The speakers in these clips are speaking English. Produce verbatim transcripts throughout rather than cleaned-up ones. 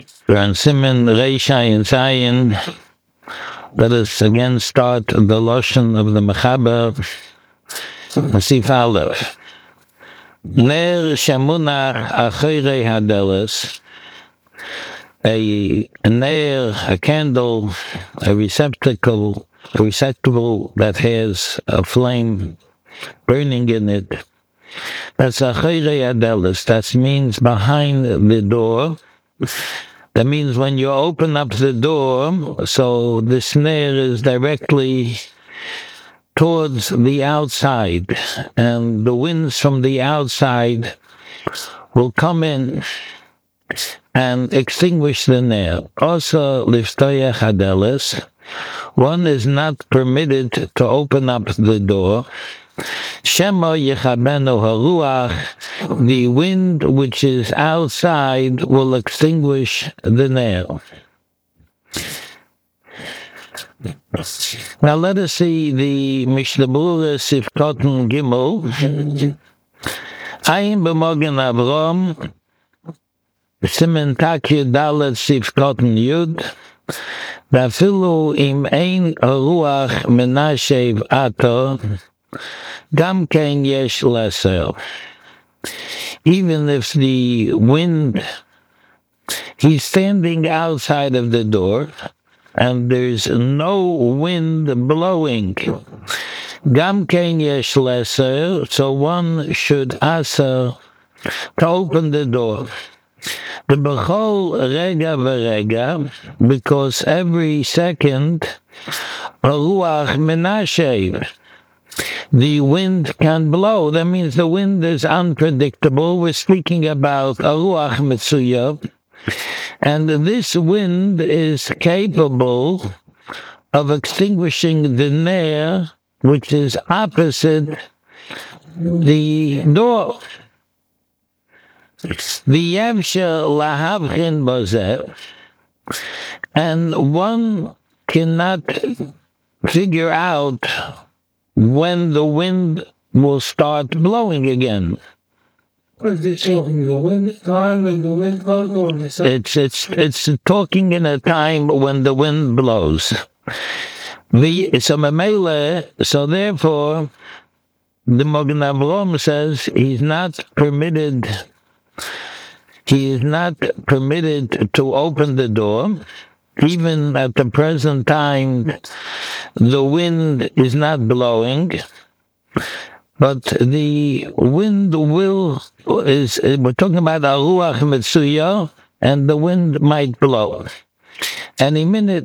We're on Siman Reishai and Zayin. Let us again start the Lashon of the Mechaber, Masif Aleph. Ner Shamunach Achorei Hadeles, a ner, a candle, a receptacle, a receptacle that has a flame burning in it. That's Achorei Hadeles. That means behind the door. That means when you open up the door, so the snare is directly towards the outside, and the winds from the outside will come in and extinguish the snare. Also, liftoyach hadeles, one is not permitted to open up the door. Shema yechabenu haruach, the wind which is outside will extinguish the nail. Now let us see the Mishnah Berurah Sifkoten Gimel. Ein b'mogen Avram, Simen Takya Dalet Sifkoten Yud, Vafilu im ein haruach menashev ato, Gam kein yesh leser. Even if the wind, he's standing outside of the door, and there's no wind blowing. Gam kein yesh leser, so one should aser to open the door. The bechol rega v'rega, because every second, a ruach menashev, the wind can blow. That means the wind is unpredictable. We're speaking about a ruach metzuya, and this wind is capable of extinguishing the ner, which is opposite the door. The yevsha lahavchin bozeh, and one cannot figure out when the wind will start blowing again. It's it's it's talking in a time when the wind blows. The it's a memele, so therefore the Mogen Avram says he's not permitted. He is not permitted to open the door. Even at the present time, the wind is not blowing, but the wind will, is, we're talking about a ruach metzuya, and the wind might blow. Any minute,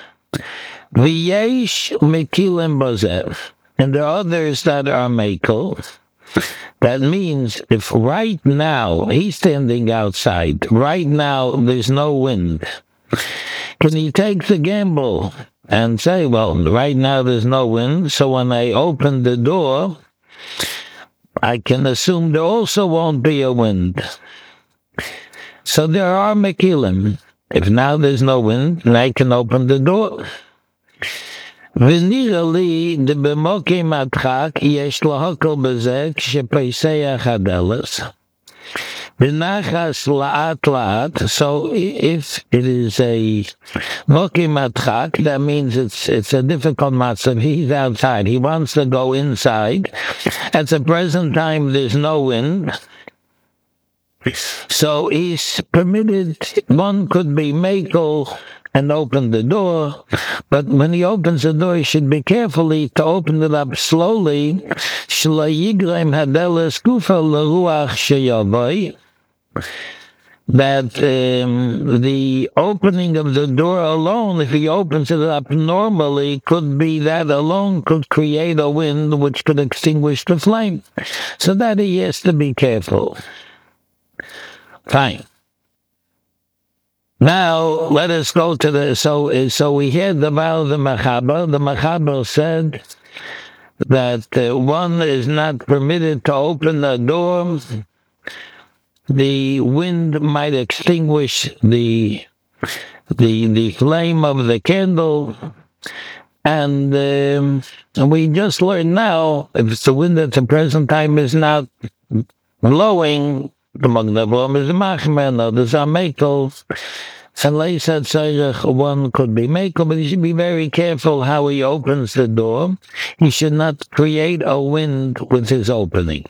v'yesh mekilim bozeh, and there are others that are mekel. That means if right now, he's standing outside, right now there's no wind, can he take the gamble and say, well, right now there's no wind, so when I open the door, I can assume there also won't be a wind. So there are mekilim. If now there's no wind, then I can open the door. V'nirali de b'mokim atchak yesh lahakol b'zeh k'shepeiseach hadeles. V'nachas la'at la'at. So if it is a mokim atchak, that means it's it's a difficult matzav. He's outside. He wants to go inside. At the present time, there's no wind. So he's permitted, one could be mekel and open the door, but when he opens the door, he should be carefully to open it up slowly. Shlo yigrem hadeles gufa leruach sheyavoy. That um, the opening of the door alone, if he opens it up normally, could be that alone could create a wind which could extinguish the flame. So that he has to be careful. Fine. Now, let us go to the, so so we heard about the Mechaber. The Mechaber said that uh, one is not permitted to open the door. The wind might extinguish the, the, the flame of the candle. And, um, and we just learned now, if it's the wind at the present time is not blowing, the Mogen Avram is machmer, others are mekel. One could be makel, but he should be very careful how he opens the door. He should not create a wind with his opening.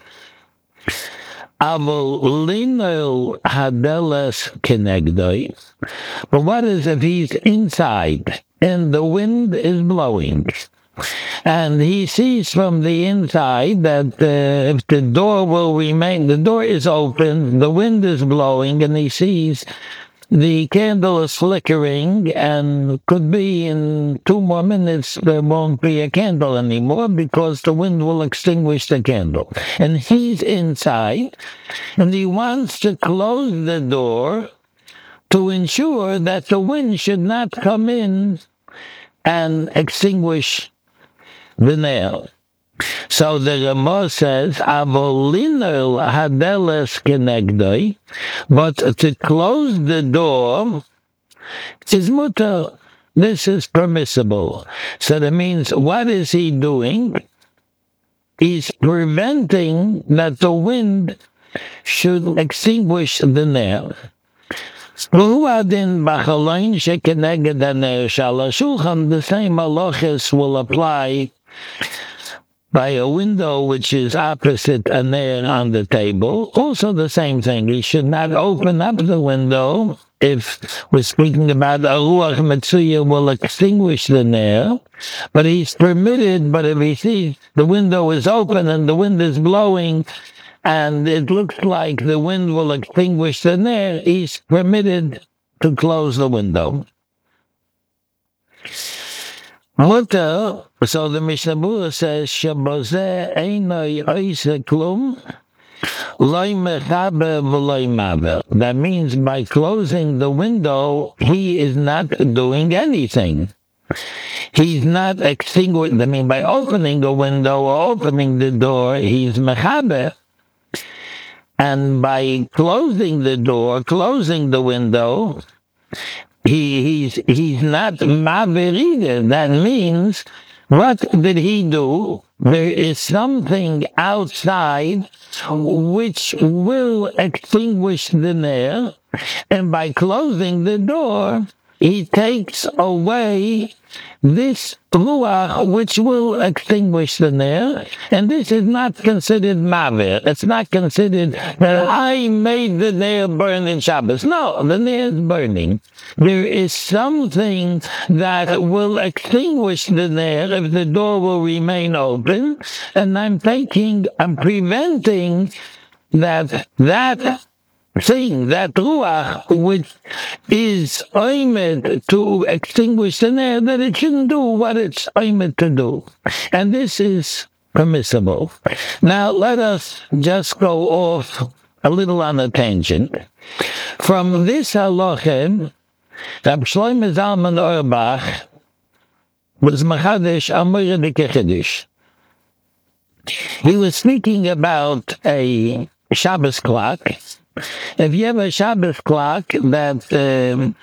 Avolino hadeles kenegdoi. But what is if he's inside and the wind is blowing? And he sees from the inside that uh, if the door will remain, the door is open, the wind is blowing, and he sees the candle is flickering, and could be in two more minutes there won't be a candle anymore because the wind will extinguish the candle. And he's inside, and he wants to close the door to ensure that the wind should not come in and extinguish the nail. So the Ramah says, Avolino hadeles kenegdoi, but to close the door is mutter. This is permissible. So that means, what is he doing? He's preventing that the wind should extinguish the nail. The same halachas will apply by a window which is opposite a nail on the table. Also the same thing. He should not open up the window if we're speaking about a ruach metzuya will extinguish the nail. But he's permitted, but if he sees the window is open and the wind is blowing and it looks like the wind will extinguish the nail, he's permitted to close the window. Mutter, so the Mishnah Berurah says, Shabozeh einoi oise klum, loy mechaber v'loy maver. That means by closing the window, he is not doing anything. He's not extinguishing. I mean, by opening the window or opening the door, he's mechaber. And by closing the door, closing the window, He, he's, he's not maver either. That means, what did he do? There is something outside which will extinguish the nail, and by closing the door, he takes away this ruach which will extinguish the nail, and this is not considered maver. It's not considered that I made the nail burn in Shabbos. No, the nail is burning. There is something that will extinguish the nail if the door will remain open, and I'm taking, I'm preventing that that thing, that ruach, which is oimed to extinguish the nail, that it shouldn't do what it's oimed to do. And this is permissible. Now, let us just go off a little on a tangent. From this halachah, Rab Shlomo Zalman Auerbach was Machadesh Amora Dikechidish. He was speaking about a Shabbos clock. If you have a Shabbos clock that um,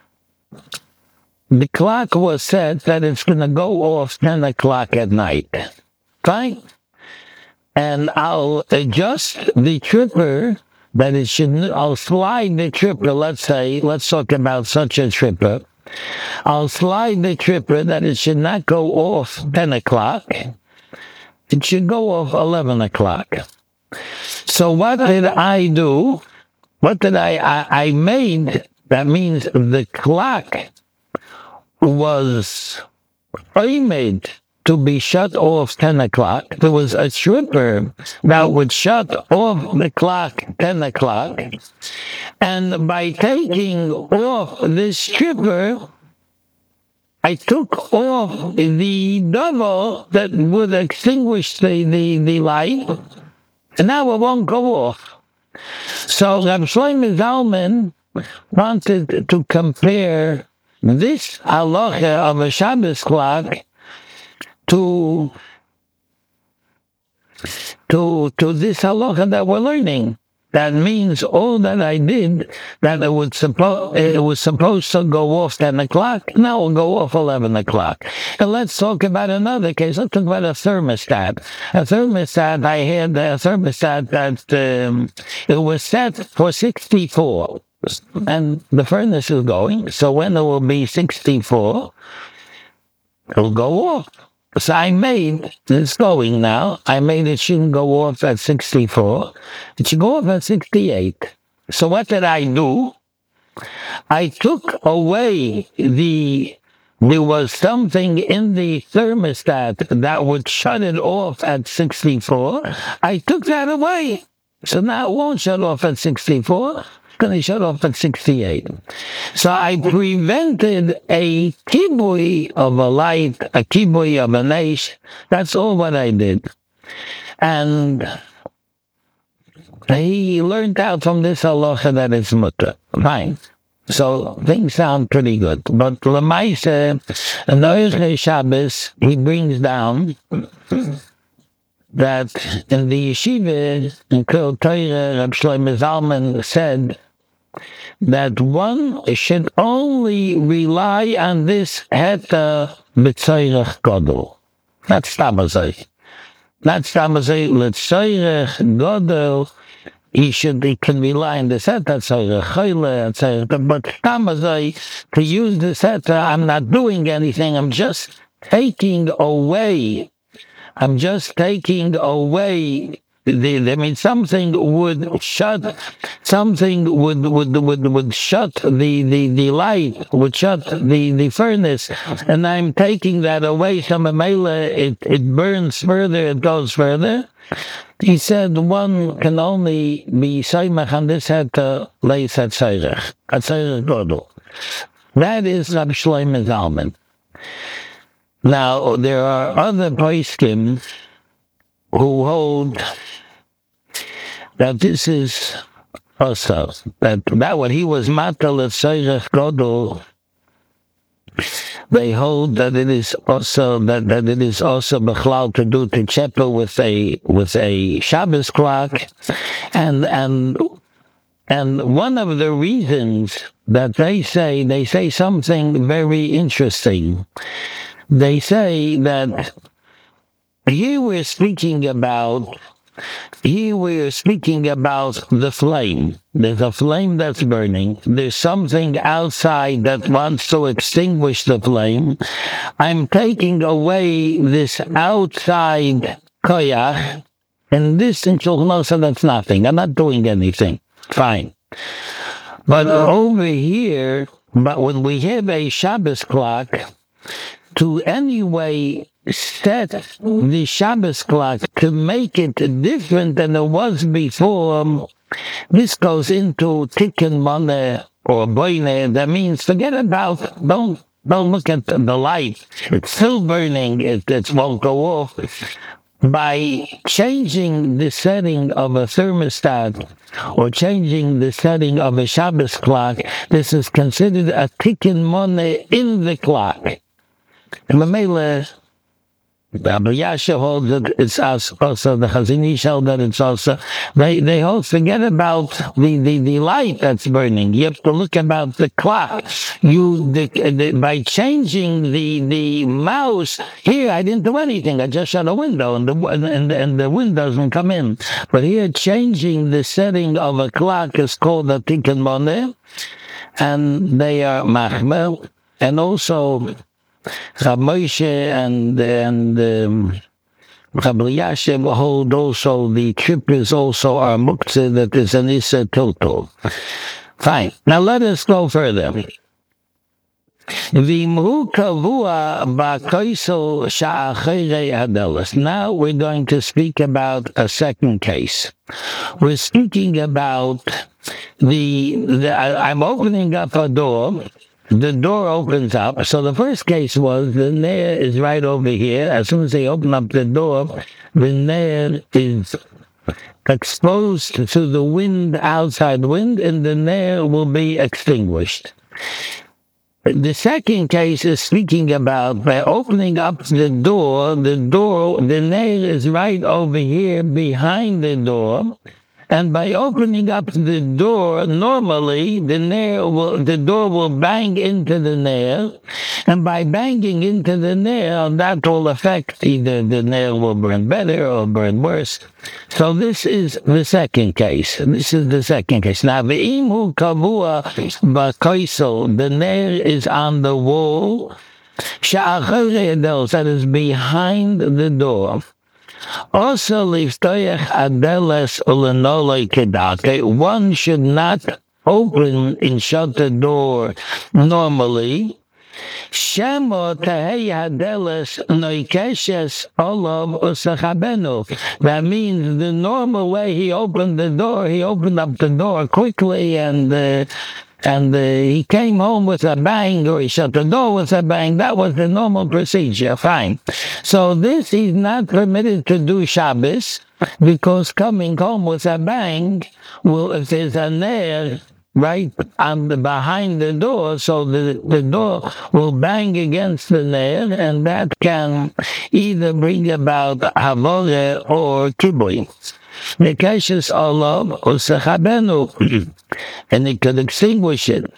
the clock was set that it's going to go off ten o'clock at night, fine? And I'll adjust the tripper that it should, I'll slide the tripper, let's say, let's talk about such a tripper. I'll slide the tripper that it should not go off ten o'clock. It should go off eleven o'clock. So what did I do? What did I, I, I made, that means the clock was, I made to be shut off ten o'clock. There was a stripper that would shut off the clock ten o'clock. And by taking off this stripper, I took off the double that would extinguish the, the, the light. And now it won't go off. So Rab Shlomo Zalman wanted to compare this halacha of a Shabbos clock to, to, to this halacha that we're learning. That means all that I did, that it was, suppo- it was supposed to go off ten o'clock, now it will go off eleven o'clock. And let's talk about another case. Let's talk about a thermostat. A thermostat, I had a thermostat that um, it was set for sixty-four. and the furnace is going. So when it will be sixty-four, it'll go off. So I made, it's going now, I made it shouldn't go off at sixty-four. It should go off at sixty-eight. So what did I do? I took away the, there was something in the thermostat that would shut it off at sixty-four. I took that away. So now it won't shut off at sixty-four. It's going to shut off at sixty-eight. So I prevented a kibui of a light, a kibui of an ash. That's all what I did. And he learned out from this halacha that it's mutter. Fine. So things sound pretty good. But Lamaise, in Orchei Shabbos, he brings down that in the yeshiva, in Kol Torah, Reb Shlomo Zalman said that one should only rely on this heta b'tzoyrech gadol. That's tamazay. That's tamazay l'tzoyrech gadol. He should, he can rely on the seta, but tamazay, to use the seta, I'm not doing anything, I'm just taking away, I'm just taking away, the, I mean, something would shut, something would, would, would, would shut the, the, the light, would shut the, the furnace, and I'm taking that away, so it, it burns further, it goes further. He said one can only be saimach on this head to leis at Seirech, at Seirech Godel. That is Reb Shlomo Zalman. Now, there are other poskim who hold that this is also, that, that what he was matal at Seirech Godel, they hold that it is also that, that it is also bechlal to do to chapel with a with a Shabbos clock, and and and one of the reasons that they say they say something very interesting. They say that here we're speaking about here we're speaking about the flame. There's a flame that's burning. There's something outside that wants to extinguish the flame. I'm taking away this outside koyach, and this in Shulchan that's nothing. I'm not doing anything. Fine. But over here, but when we have a Shabbos clock, to anyway set the Shabbos clock to make it different than it was before, this goes into tikkun money or boine. That means forget about, don't don't look at the light. It's still burning, it, it won't go off. By changing the setting of a thermostat or changing the setting of a Shabbos clock, this is considered a tikkun money in the clock. And the Mele, Rabbi Yasha holds that it's also, the Chazon Ish held that it's also, they, they hold, forget about the, the, the light that's burning. You have to look about the clock. You, the, the, by changing the, the mouse, here I didn't do anything. I just shut a window and the, and, and the wind doesn't come in. But here changing the setting of a clock is called a tikkun moneh, and they are machmer, and also Rab Moshe and and um, Rab Elyashiv hold also the triplets also are muktzah, that is an issa total. Fine. Now let us go further. Now we're going to speak about a second case. We're speaking about the, the I, I'm opening up a door. The door opens up. So the first case was the nair is right over here. As soon as they open up the door, the nair is exposed to the wind, outside wind, and the nair will be extinguished. The second case is speaking about by opening up the door, the door, the nair is right over here behind the door, And by opening up the door, normally the nail will, the door will bang into the nail, and by banging into the nail, that will affect either the nail will burn better or burn worse. So this is the second case. This is the second case. Now, the imu kavua b'koisel, the nail is on the wall, that is behind the door. Also, liftoyach adeles ulenoloy kedake. One should not open and shut the door normally. Shemo tehei hadeles noikeshes olav usachabenu. That means the normal way he opened the door, he opened up the door quickly and uh, and uh, he came home with a bang, or he shut the door with a bang. That was the normal procedure. Fine. So this he's not permitted to do Shabbos, because coming home with a bang, well, if there's a nail right on the behind the door, so the, the door will bang against the nail, and that can either bring about havore or kibui. Nekeshes olav usachabenu, and it could extinguish it.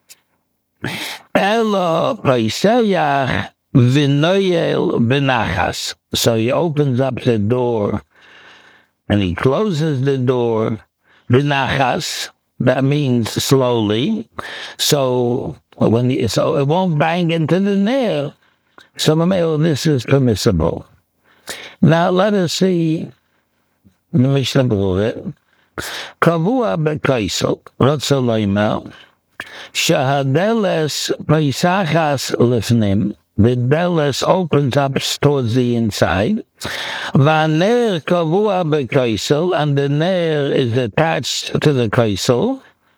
Elo paiseyach v'noyel benachas. So he opens up the door and he closes the door benachas. That means slowly. So when he, so it won't bang into the nail. So this is permissible. Now let us see. Mishnah Berurah. Kavua b'koisel, rotzo loimer, shahadeles paisachas lifnim, the deles opens up towards the inside, v'aner kavua b'koisel, and the ner is attached to the koisel,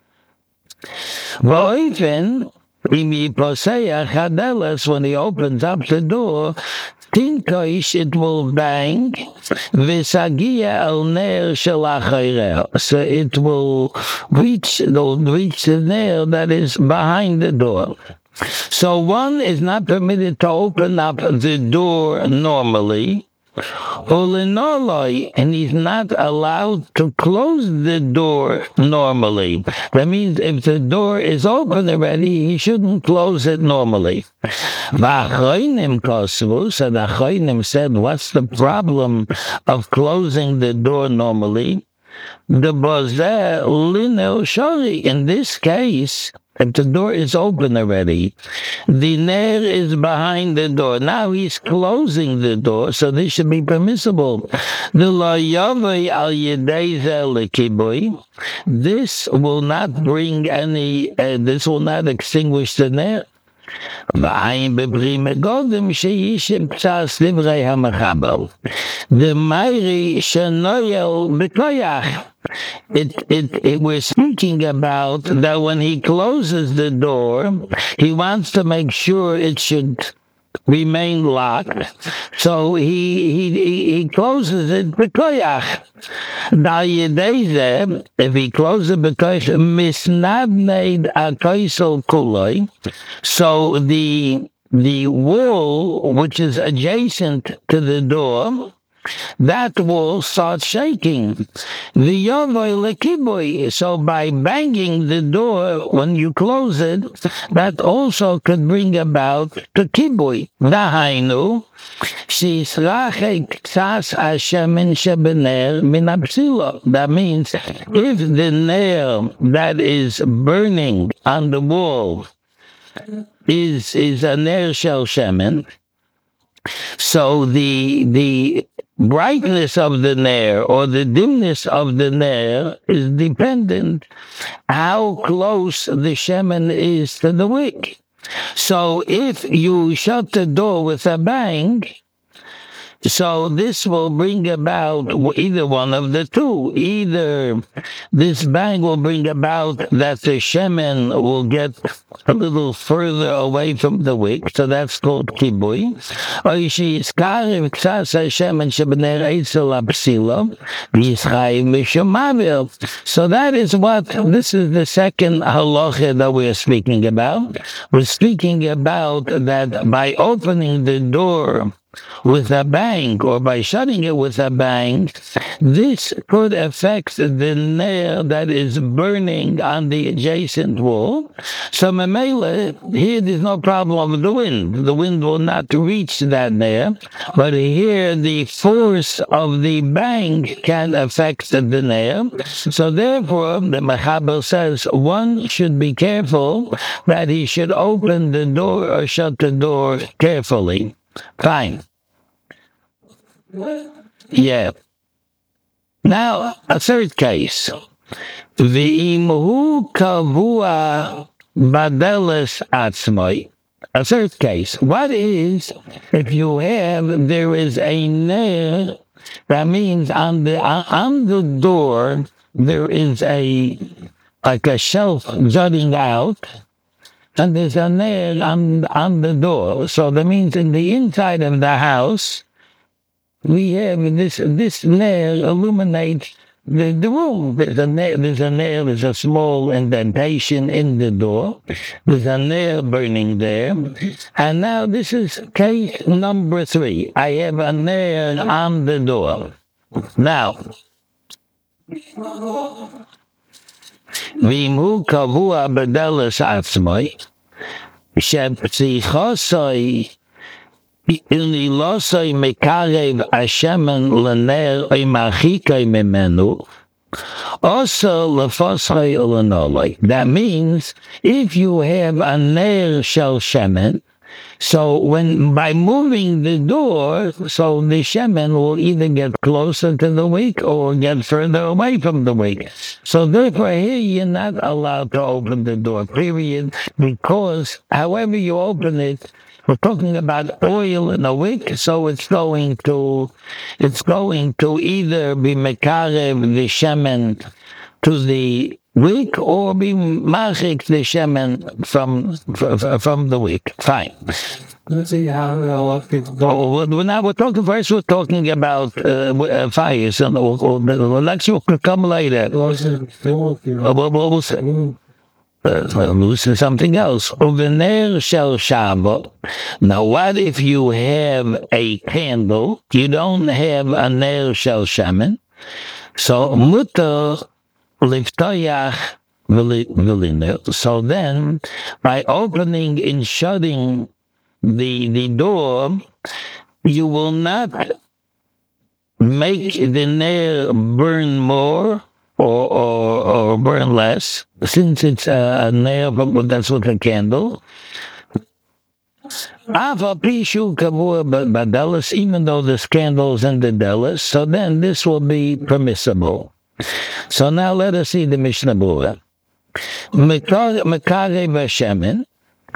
v'oifen, im yiposeach hadeles, when he opens up the door, Tinkoish, it will bang, v'sagia al ner shel, so it will reach, it will reach the nail that is behind the door. So one is not permitted to open up the door normally, and he's not allowed to close the door normally. That means if the door is open already, he shouldn't close it normally. V'achroinim kosvu, so the achroinim said, what's the problem of closing the door normally? The bozeh linel shori. In this case, if the door is open already, the ner is behind the door. Now he's closing the door, so this should be permissible. The lo yavei al yedei zeh lekibui. This will not bring any, uh, this will not extinguish the ner. The Mairi Shenoyel B'koyach. It, it, it, we're speaking about that when he closes the door, he wants to make sure it should remain locked. So he he he, he closes it b'koyach. If he closes it b'koyach, misnadneid akoisel kuloi. So the the wall which is adjacent to the door, that wall starts shaking. The yovoy lekibui. So by banging the door when you close it, that also could bring about the kibui. Dahainu, shisrachek ksas hashemin shebener min hapsilo. That means if the nail that is burning on the wall is is a ner shel shemen, so the the brightness of the nair or the dimness of the nair is dependent how close the shemen is to the wick. So if you shut the door with a bang, so this will bring about either one of the two. Either this bang will bring about that the shemen will get a little further away from the wick, so that's called kibui. Or she'iskarim ksas hashemen shebener eitzel apsilo v'yischayim mishomavil. So that is what, this is the second halacha that we are speaking about. We're speaking about that by opening the door with a bang or by shutting it with a bang, this could affect the nail that is burning on the adjacent wall. So Mamela, here there's no problem with the wind. The wind will not reach that nail, but here the force of the bang can affect the nail. So therefore, the Mechaber says one should be careful that he should open the door or shut the door carefully. Fine. Yeah. Now, a third case. V'imhu kavua badeles atzmai. A third case. What is if you have, there is a nail, that means on the, on the door, there is a, like a shelf jutting out, and there's a nail on, on the door. So that means in the inside of the house, we have this, this nail illuminates the, the room. There's a nail, there's a nail, there's a small indentation in the door. There's a nail burning there. And now this is case number three. I have a nail on the door. Now, V'imhu kavua b'deles atzmai, shepsichosai ililosai mekarev hashemen l'ner oimachikai memenu, also lefosai ulanolai. That means if you have a nail shel shemen, so when by moving the door, so the shemen will either get closer to the wick or get further away from the wick. So therefore here you're not allowed to open the door, period, because however you open it, we're talking about oil in a wick, so it's going to, it's going to either be mekarev the shemen to the wick or be machik the shemen from from the wick. Fine. Let's see how oh, well, now we're talking first. We're talking about uh, fires, and or, or, or lecture will come later. We'll, we'll say. Uh, we'll say something else. Uvener shel shava. Now, what if you have a candle? You don't have a ner shel shemen. So mutter liftoyach v'liner. So then, by opening and shutting the the door, you will not make the nail burn more or, or, or burn less, since it's a, a nail, but that's with a candle. Even though there's candles in the delis, so then this will be permissible. So now let us see the Mishnah Berurah. Mekarev hashemen.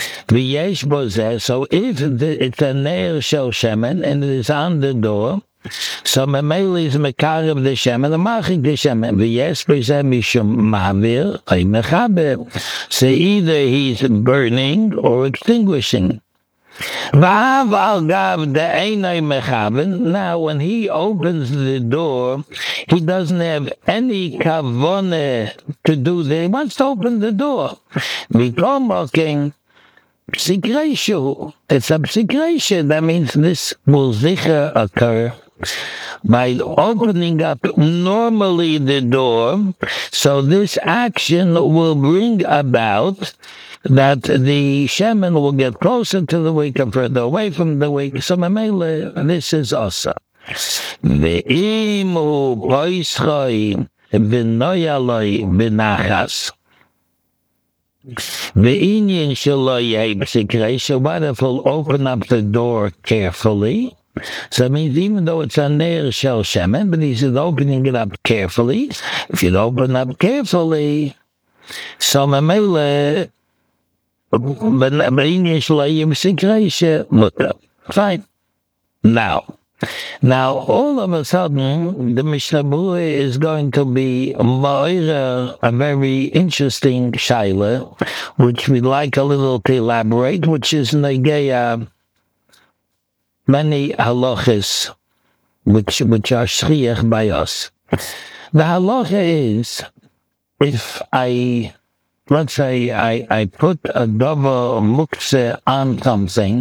So if the, it's a nail shel shemen and it is on the door, so Mamela is mekarev the shemen, the machik the shemen. V'yesh b'zeh mishum ma'avir ay mechaber. So either he's burning or extinguishing. V'av al gav the einay mechaber. Now when he opens the door, he doesn't have any kavone to do that. He wants to open the door. V'komoking psikreshu. It's a psikreshu. That means this will zicher occur by opening up normally the door. So this action will bring about that the shemen will get closer to the wick and further away from the wick. So Mamela, this is also. Ve'imu poischoi v'noyaloi b'nachas. Ve'inyin shaloi ha'ipsikresha. What if he'll open up the door carefully? So it means even though it's a ner shel shemen, but he's opening it up carefully. If you open up carefully, so Mamela, fine. Now, now all of a sudden, the Mishnah Berurah is going to be a, a very interesting shaila, which we'd like a little to elaborate, which is negeya many halachas which which are shriach by us. The halacha is, if I, let's say I, I put a davar muktzeh on something,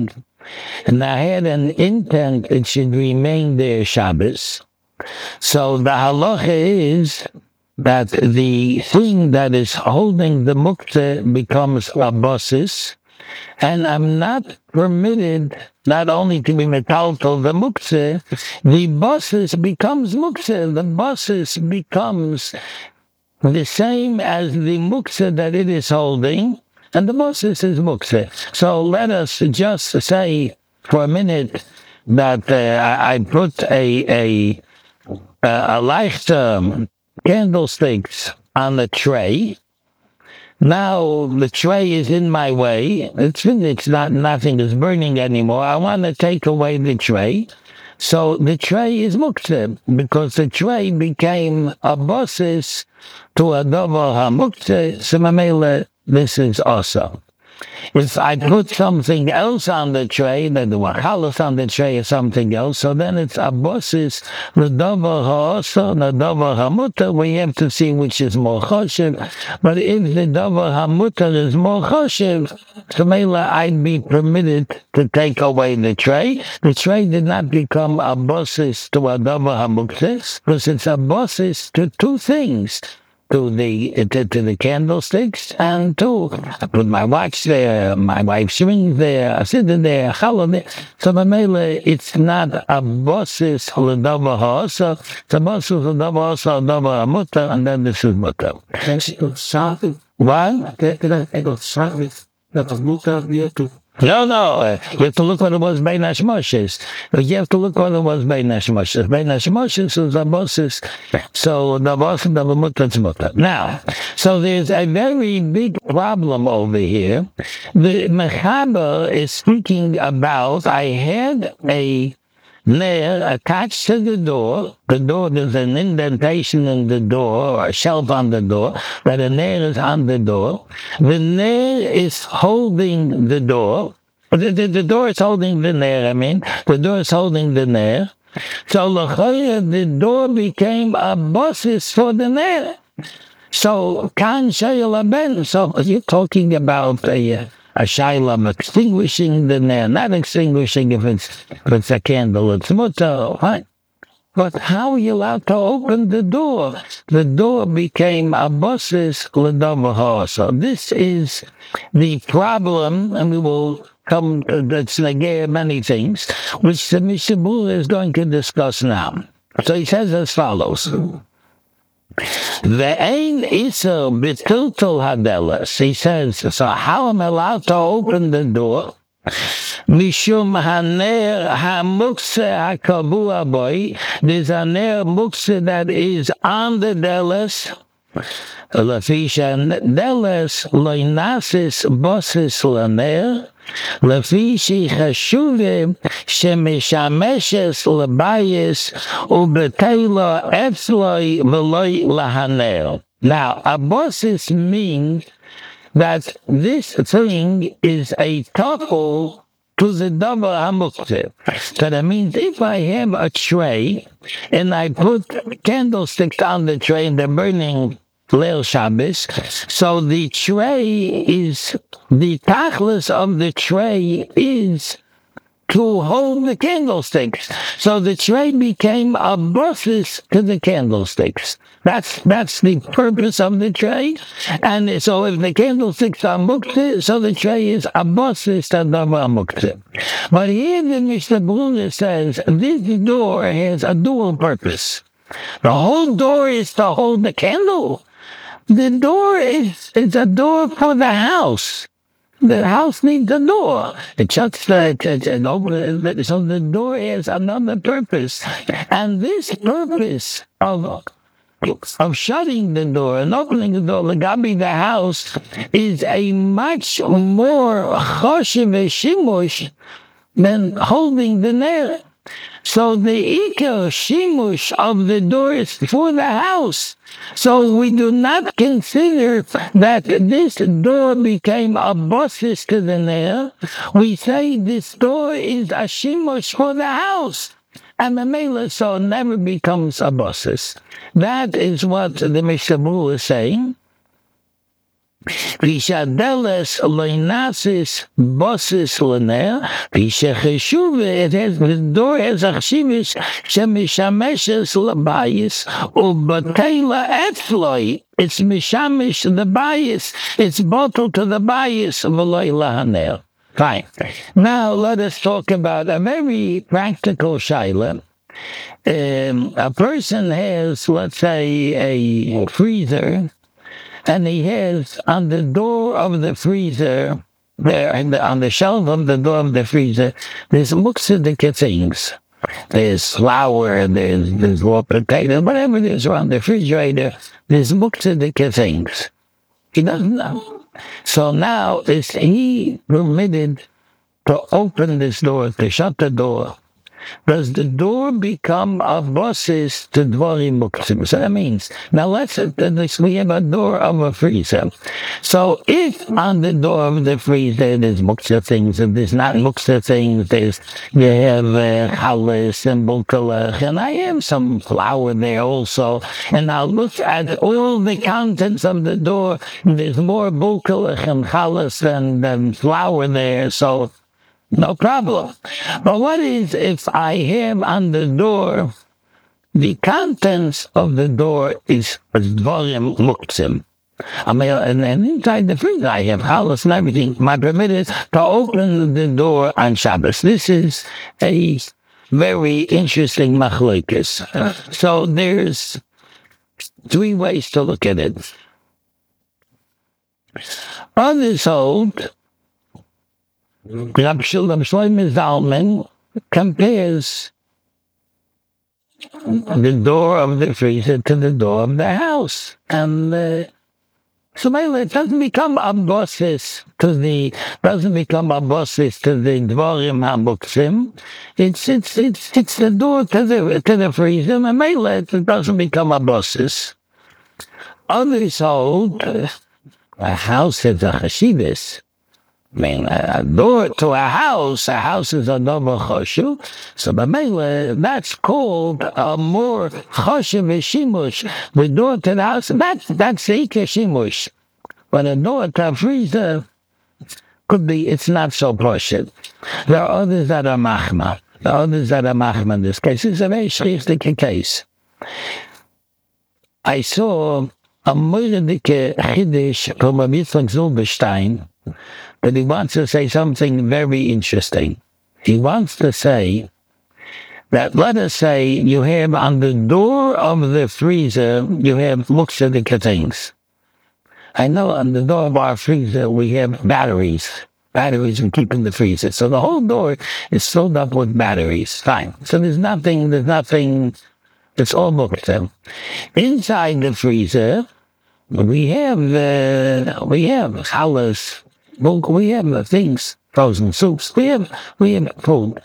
and I had an intent it should remain there Shabbos. So the halacha is that the thing that is holding the muktzeh becomes a basis, and I'm not permitted not only to be metaltal the muktzeh, the basis becomes muktzeh. The basis becomes the same as the muktzeh that it is holding, and the basis is muktzeh. So let us just say for a minute that uh, I put a a a light candlesticks on the tray. Now the tray is in my way. It's it's not nothing is burning anymore. I want to take away the tray. So the tray is muktzeh because the tray became a basis to a davar hamuktzeh. So mamela, this is also. If I put something else on the tray, then the wachalas on the tray is something else, so then it's a basis, the davar ha'asa, the davar hamuta. We have to see which is more choshev. But if the davar hamuta is more choshev, so mela I'd be permitted to take away the tray. The tray did not become a basis to a davar hamuktzeh, because it's a basis to two things. To the to, to the candlesticks, and to I put my watch there, my wife's ring there, I sit in there, challah there. So mamela, it's not a basis l'davar ha'asa, it's a basis l'davar ha'asa, l'davar ha'muta, and then this is muta. What? No, no. Uh, you have to look what it was by Nashmoshes. You have to look what it was by Nashmoshes. By Nashmoshes was a bosses. So the boss of the mutter mutter. Now, so there's a very big problem over here. The Mechaber is speaking about. I had a nail attached to the door. The door, there's an indentation in the door, or a shelf on the door, but a nail is on the door. The nail is holding the door. The, the, the door is holding the nail, I mean. The door is holding the nail. So the door became a basis for the nail. So, kan shayla ben. So, you're talking about a... a shaylam extinguishing the nail, not extinguishing if it's, if it's a candle, it's mutter, fine. But how are you allowed to open the door? The door became a basis l'davar ha'asa. This is the problem, and we will come to that's negate many things, which the Mishnah Berurah is going to discuss now. So he says as follows. Ve'ein iser b'tiltul hadelas. He says, so how am I allowed to open the door? Mishum haner hamukse hakabua boy. There's a ner mukse that is on the delas. Lafisha delas loinasis bosses laner. Lafishi chashuvim shemishameshes labayis ubetela etzloi v'loi lahaner. Now, a bosses means that this thing is a couple to the davar hamuktzeh. So that means if I have a tray and I put candlesticks on the tray and they're burning Leil Shabbos, so the tray is, the tachlis of the tray is to hold the candlesticks. So the tray became a basis to the candlesticks. That's that's the purpose of the tray. And so if the candlesticks are muktzeh, so the tray is a basis to davar muktzeh. But here the Mishnah Berurah says this door has a dual purpose. The whole door is to hold the candle. The door is, is a door for the house. The house needs a door. It shuts the, it, it, it open, so the door has another purpose. And this purpose of, of shutting the door and opening the door, legabi the house, is a much more choshev shimush than holding the nail. So the ikar shimush of the door is for the house. So we do not consider that this door became a basis to the nail. We say this door is a shimush for the house. And the mela so never becomes a basis. That is what the Mishnah Berurah is saying. Vishadeles loinasis bosses lener. Vishacheshuve, it has the door has a chshivish shemishameshes labayis ubatela etfloi. It's mishamish the bias. It's bottled to the bias of Eloi lahanel. Fine. Now let us talk about a very practical shaila. Um, a person has, let's say, a freezer, and he has on the door of the freezer, there on the shelf of the door of the freezer, there's muxidika things. There's flour, there's, there's raw potato, whatever there's around the refrigerator, there's muxidika things. He doesn't know. So now is he permitted to open this door, to shut the door? Does the door become a bosses to dvorim muktzim? So that means, now let's say we have a door of a freezer. So if on the door of the freezer there's muktzah things, and there's not muktzah things, there's, you have uh, chalas and bulkalach, and I have some flour there also, and I'll look at all the contents of the door, there's more bulkalach and chalas than, than flour there, so no problem. But what is if I have on the door, the contents of the door is dvorim muktzim? I mean, and, and inside the freezer I have halos and everything. My permit is to open the door on Shabbos. This is a very interesting machlokes. So there's three ways to look at it. Others hold, Rab Shlomo Zalman compares the door of the freezer to the door of the house. And uh, so it doesn't become a bosses to the doesn't become a bosses to the dvorim hamuktzim. It's it's it's it's the door to the to the freezer, and Mele it doesn't become a bosses. Others hold uh, a house is a chashivas. I mean, a door to a house, a house is a double choshu. So, b'meila, that's called a more choshu v'shimush. The door to the house, that's, that's the ike shimush. But a door to a freezer could be, it's not so poshut. There are others that are machma. There are others that are machma in this case. It's a very shrichtik case. I saw a moiradike chiddush from a Yitzchak Zilberstein, but he wants to say something very interesting. He wants to say that, let us say, you have on the door of the freezer, you have muktzadika things. I know on the door of our freezer, we have batteries. Batteries we keep in the freezer. So the whole door is filled up with batteries. Fine. So there's nothing, there's nothing, it's all muktzah. Inside the freezer, we have, uh, we have chalas. Well, we have things, frozen soups. We have we have food.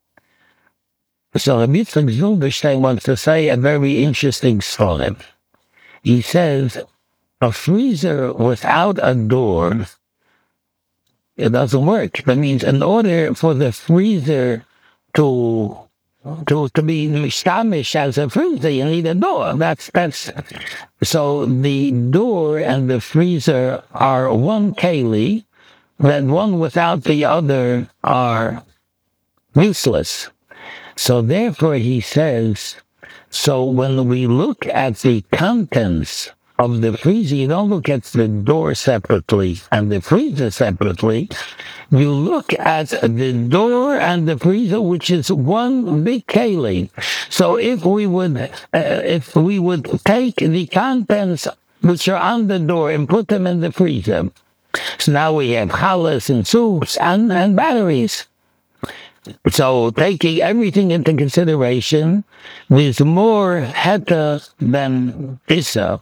So Rabbi Yitzchak Zilberstein wants to say a very interesting story. He says a freezer without a door, it doesn't work. That means in order for the freezer to to to be mishtamish as a freezer, you need a door. That's that's so the door and the freezer are one keli. That one without the other are useless. So therefore he says, so when we look at the contents of the freezer, you don't look at the door separately and the freezer separately. You look at the door and the freezer, which is one big keli. So if we would, uh, if we would take the contents which are on the door and put them in the freezer, so now we have chalas and soups and, and batteries. So taking everything into consideration, there's more heta than issa.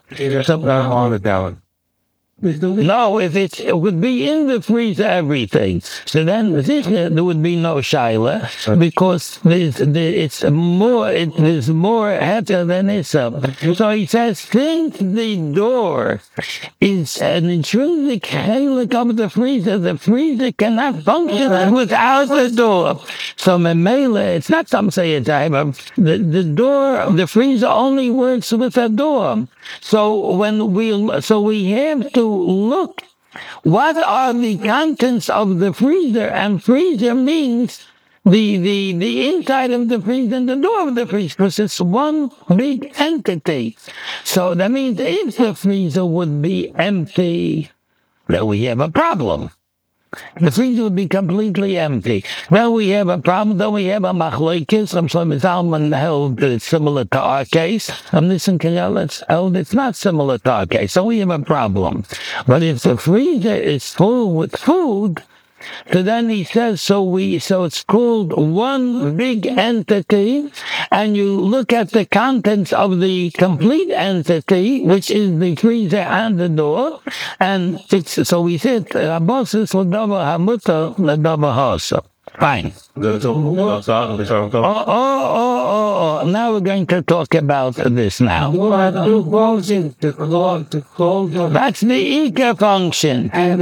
No, if it's, it would be in the freezer, everything. So then there would be no shaila, because there's, there, it's more, it, there's more heta than issa. So he says, since the door is an intrinsic halak of the freezer, the freezer cannot function without the door. So memela, it's not some say it's the, the door, the freezer only works with a door. So when we, so we have to look what are the contents of the freezer, and freezer means the, the, the inside of the freezer and the door of the freezer, because it's one big entity. So that means if the freezer would be empty, then we have a problem. The freezer would be completely empty. Then we have a problem. Then we have a machlokes. Some Shlomo Zalman held that it's similar to our case. I'm listening to Yelitz held it's not similar to our case. So we have a problem. But if the freezer is full with food, so then he says, so we, so it's called one big entity, and you look at the contents of the complete entity, which is the freezer and the door, and it's, so we said, Abosis l'davar hamutar l'davar ha'asur. Fine. Oh, oh, oh, oh, oh. Now we're going to talk about this now. That's the Ika function. But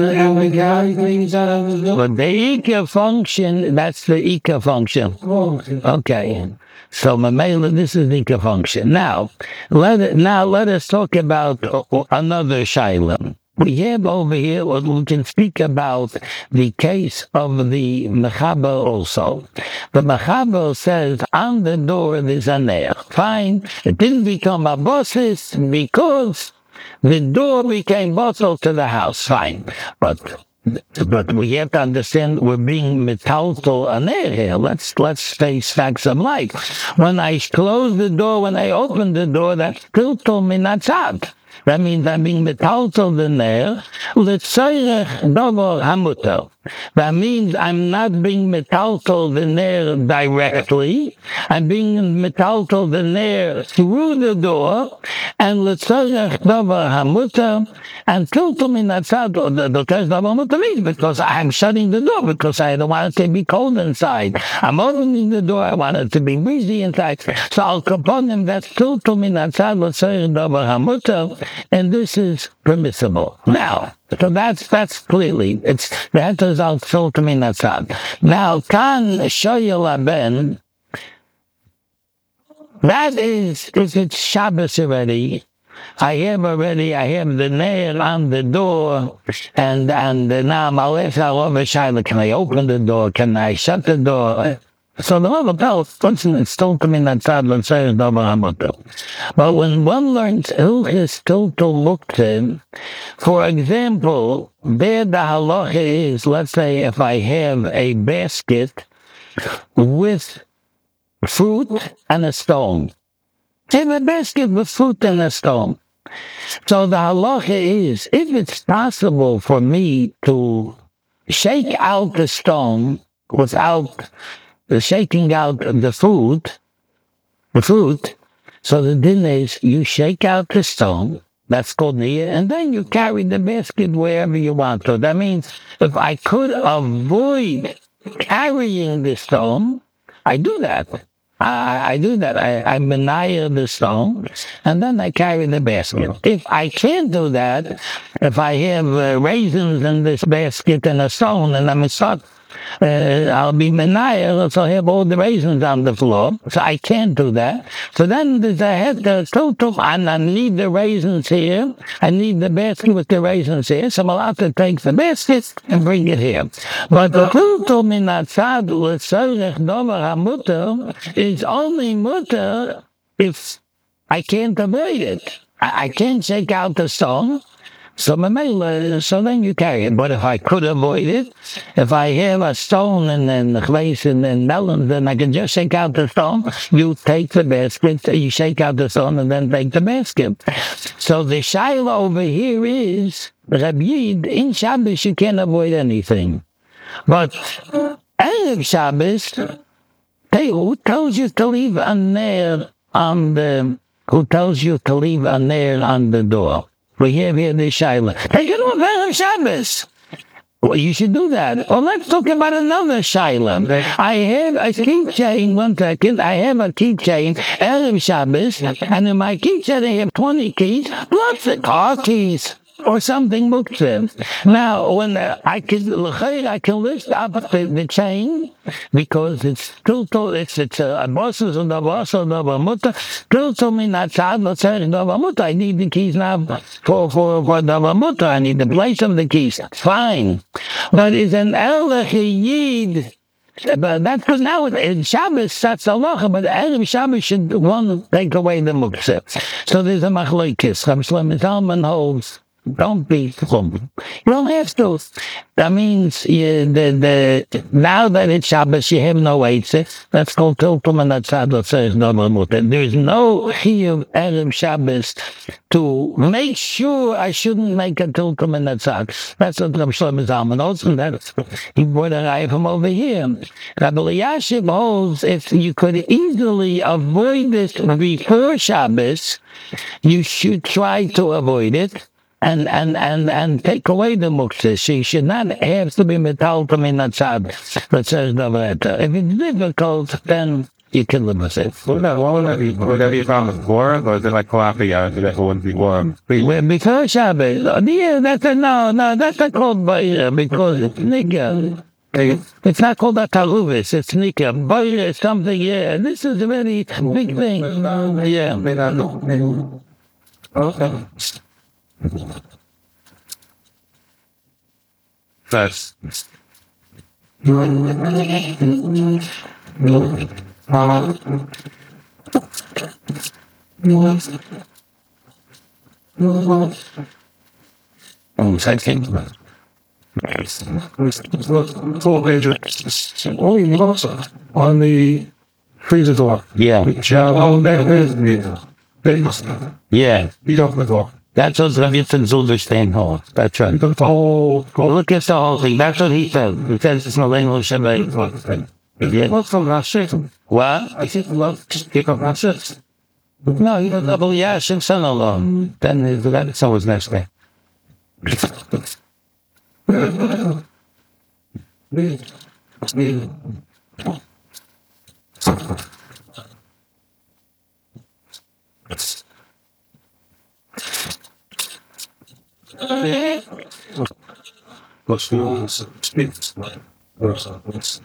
the Ika function, that's the Ika function. Okay. So, Mamela, this is the Ika function. Now, let it, now let us talk about another Shiloh. We have over here, we can speak about the case of the Mechaber also. The Mechaber says, on the door there's a nail. Fine. It didn't become a bosses because the door became bottle to the house. Fine. But But we have to understand we're being metaltal an air here. Let's let's face facts of life. When I close the door, when I open the door, that's still told me not out. That means I'm being metaltal the nair. L'tzorech davar hamutar. That means I'm not being metaltal the nair directly. I'm being metaltal the nair through the door. And l'tzorech davar hamutar. And tiltum in that side, the test davar hamutar means because I'm shutting the door because I don't want it to be cold inside. I'm opening the door. I want it to be breezy inside. So I'll upon him that's tiltum in that side, l'tzorech davar hamutar. And this is permissible. Now, so that's that's clearly, it's that is al filter min atzad. Now, kan shoyel ben, that is, if it's Shabbos already, I have already, I have the nail on the door, and and now I'm alef over Shiloh. Can I open the door? Can I shut the door? So the Rava tells, it's still coming outside, let's say, but when one learns Hilchis still to look to, for example, there the halacha is, let's say, if I have a basket with fruit and a stone. I have a basket with fruit and a stone. So the halacha is, if it's possible for me to shake out the stone without the shaking out the food, the fruit, so the din is you shake out the stone, that's called niyah, and then you carry the basket wherever you want to. That means if I could avoid carrying the stone, I do that. I, I do that. I, I menayah the stone, and then I carry the basket. If I can't do that, if I have uh, raisins in this basket and a stone, and I'm stuck, Uh, I'll be menayah, so I have all the raisins on the floor, so I can't do that. So then there's a head, the total, and I need the raisins here. I need the basket with the raisins here, so I'm allowed to take the basket and bring it here. But the total minatzad l'tzorech davar hamutar is only mutar if I can't avoid it. I, I can't shake out the stone. So, so then you carry it. But if I could avoid it, if I have a stone and then the place and then melons, then I can just shake out the stone. You take the basket, you shake out the stone, and then take the basket. So the shaila over here is, Rabbi Yid, in Shabbos you can't avoid anything. But Erev Shabbos, who tells you to leave a nail on the, who tells you to leave a nail on the door? We have here the Shaila. Take it off Erev Shabbos. Well, you should do that. Well, let's talk about another Shaila. I have a keychain, one second. I have a keychain, Erev Shabbos, and in my keychain I have twenty keys, plus the car keys. or something muktzeh. Now, when uh, I can, I can list up the, the chain because it's tilto, it's it's a boss and a boss and a mutter. Tilto me not sad, not saying a mutter. I need the keys now for for for the mutter. I need the place of the keys. Fine, but it's an elach yid. But that's because now in Shabbos that's a lacha, but Erev Shabbos should one take away the muktzeh. So there's a machlokes. Rav Shlomo Zalman holds, don't be chum. You don't have to. That means you, the the now that it's Shabbos, you have no eitzah. That's called tiltum and that's how that says no mutter. There's no chiyuv Erev Shabbos to make sure I shouldn't make a tiltum and that's how. That's what Rav Shlomo Zalman holds, and that's he brought a guy from over here. Rabbi Elyashiv holds if you could easily avoid this before Shabbos, you should try to avoid it. And, and, and, and take away the muktzeh. She should not have to be metaltal in that Shabbos. That says the letter. If it's difficult, then you can live with it. Would that would that be found before, or is it like coffee hours that wouldn't be warm? Well, before Shabbos, oh, yeah, that's a, no, no, that's not called Baira because it's nigga. It's not called a taluvis, it's nika. Baira is something, yeah. This is a very big thing. Yeah. Okay. That's Oh, second. full pages. Only lots on the freezer door. Yeah. Oh, that is the things. Yeah. Beat off the door. That's what Rav Yitzchak Zilberstein holds. That's right. The whole. Well, look at the whole thing. That's what he said. He says it's Maleno Shabbat. Yeah. What's the last shit? What? I think love pick up last shit. No, he was double Yashin son alone. Then his grandson was next day. What's the speaks? What's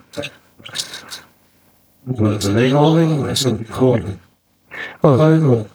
the name holding? It's a recording. Oh,